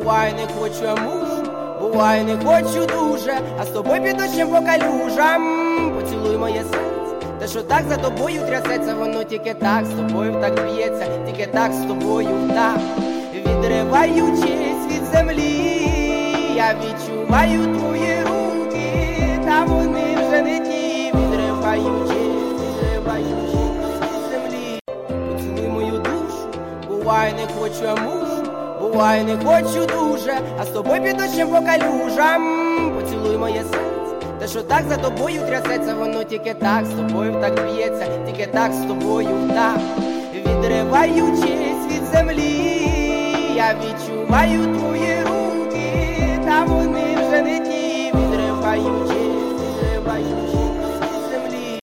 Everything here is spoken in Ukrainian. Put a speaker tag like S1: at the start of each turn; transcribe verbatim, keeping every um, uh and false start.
S1: Бувай не хочу, а мушу, бувай не хочу дуже, а з тобою під дощем по калюжам. Поцілуй моє серце, те, що так за тобою трясеться, воно тільки так з тобою так б'ється, тільки так з тобою так. Відриваючись від землі, я відчуваю твої руки, та вони вже не ті. Відриваючись, відриваючись від землі. Поцілуй мою душу, бувай не хочу, а мушу, бувай не хочу дуже, а з тобою під дощем по калюжам. Поцілуй моє серце, те, що так за тобою трясеться, воно тільки так з тобою так б'ється, тільки так з тобою так. Відриваючись від землі, я відчуваю твої руки, та вони вже не ті. Відриваючись